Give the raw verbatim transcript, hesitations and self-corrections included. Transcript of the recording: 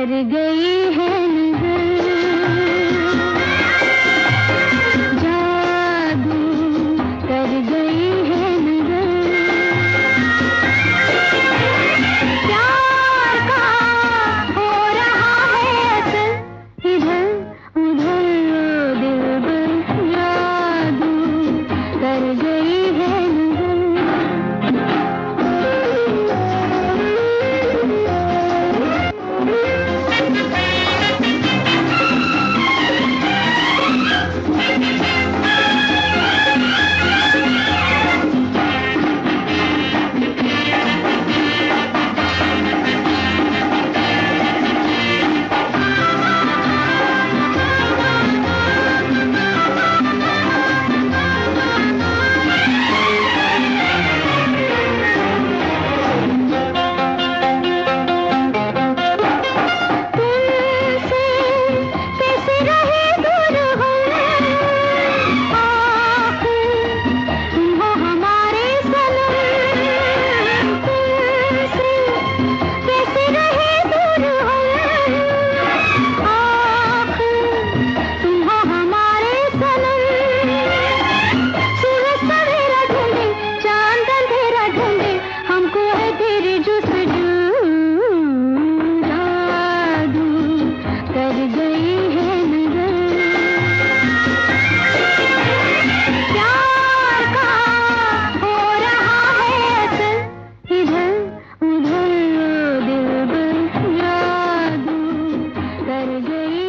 कर गई है नजर, जादू कर गई है नजर। प्यार का हो रहा है असर, इधर उधर दिलबर, जादू कर गई है कर गई।